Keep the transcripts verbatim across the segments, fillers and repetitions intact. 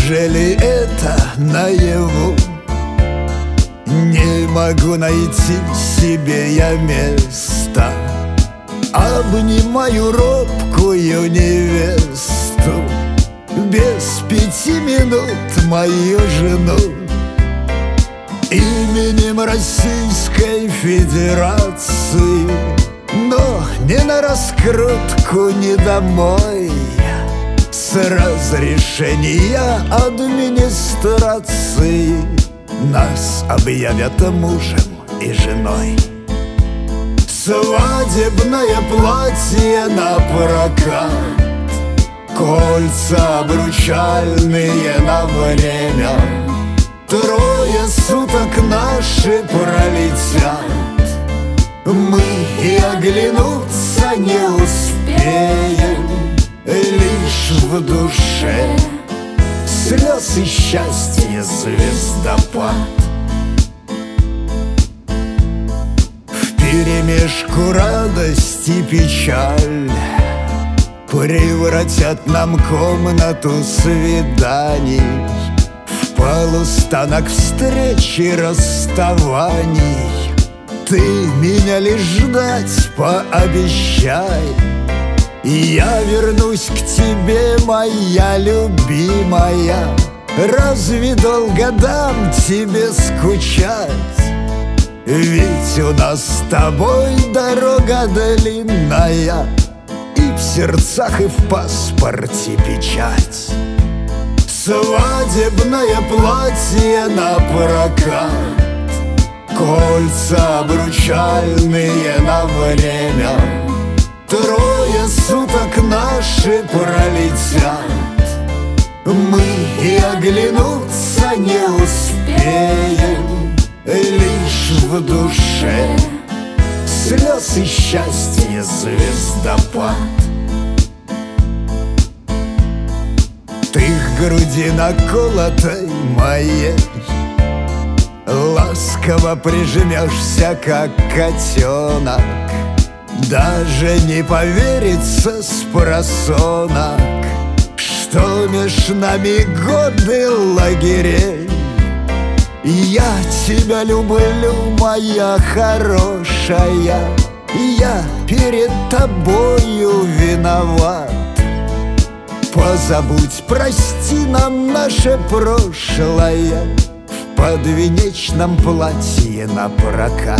Неужели это наяву? Не могу найти себе я места. Обнимаю робкую невесту, без пяти минут мою жену. Именем Российской Федерации, но не на раскрутку, не домой. С разрешения администрации нас объявят мужем и женой. Свадебное платье на прокат, кольца обручальные на время. Трое суток наши пролетят, мы и оглянуться не успеем. Лишь в душе слез и счастья звездопад. Вперемешку радость и печаль превратят нам комнату свиданий в полустанок встреч и расставаний. Ты меня лишь ждать пообещай, я вернусь к тебе, моя любимая. Разве долго дам тебе скучать? Ведь у нас с тобой дорога длинная, и в сердцах, и в паспорте печать. Свадебное платье на прокат, кольца обручальные на время. Трое суток наши пролетят, мы и оглянуться не успеем. Лишь в душе слез и счастья звездопад. Ты к груди наколотой моей ласково прижмешься, как котенок. Даже не поверится спросонок, что меж нами годы лагерей. Я тебя люблю, моя хорошая, я перед тобою виноват. Позабудь, прости нам наше прошлое в подвенечном платье на прокат.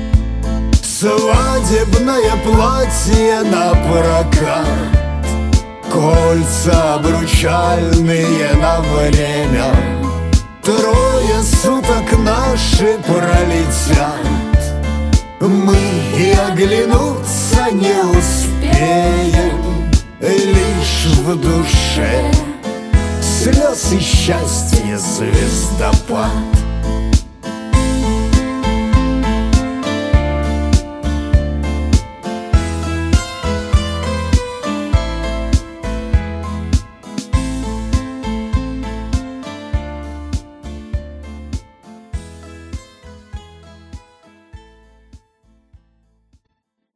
Свадебное платье на прокат, кольца обручальные на время. Трое суток наши пролетят, мы и оглянуться не успеем. Лишь в душе слез и счастья звездопад.